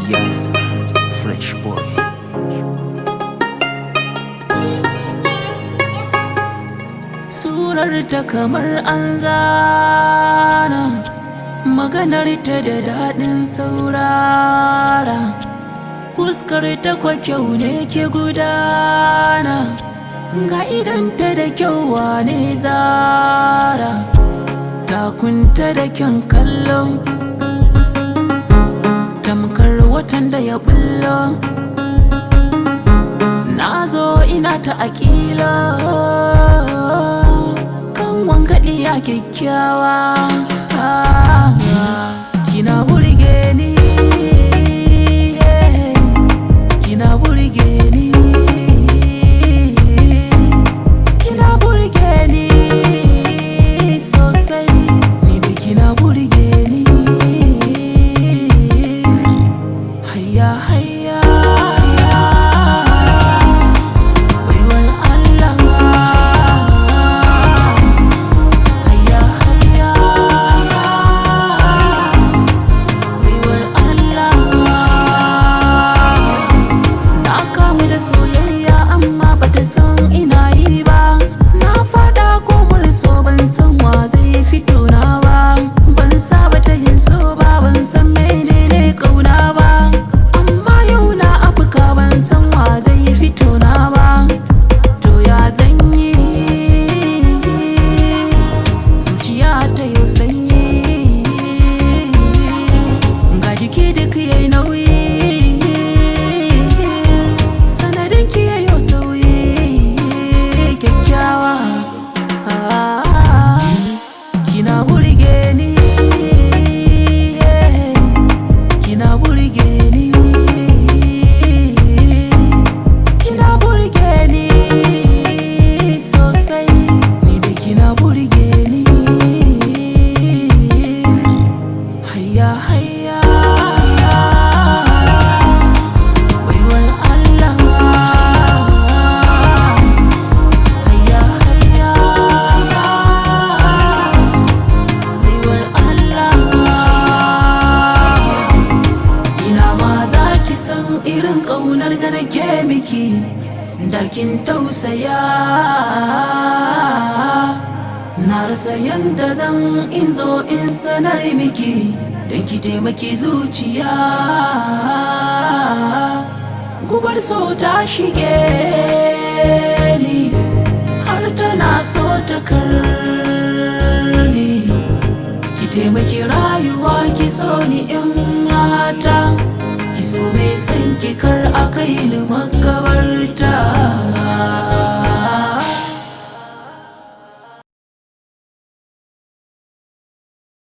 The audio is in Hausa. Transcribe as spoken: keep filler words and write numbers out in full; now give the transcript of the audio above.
Yes, fresh boy. Surar ta kamar an zana, maganar ta da daɗin saurara, fuskar ta kwa kyau ne ke gudana, ga idanta da kyau wane zara, takunta da kyan kallo, tamkar watan da ya bullo. Na zo ina ta aƙila kan wangaɗi ya kyakkyawa, kina burge ni, kina burge ni, kina burge ni sosai, ni da kina burge ni. Hayya hayya irin ƙaunar da nake miki, da kin tausaya. Na rasa yanda zan in zo in sanar miki, don ki taimaki zuciya. Gubar so ta shige ni, har tana so ta karni. Ki taimaki rayuwa, ki so ni in mata, ki so mai san ki kar a kai ni maka.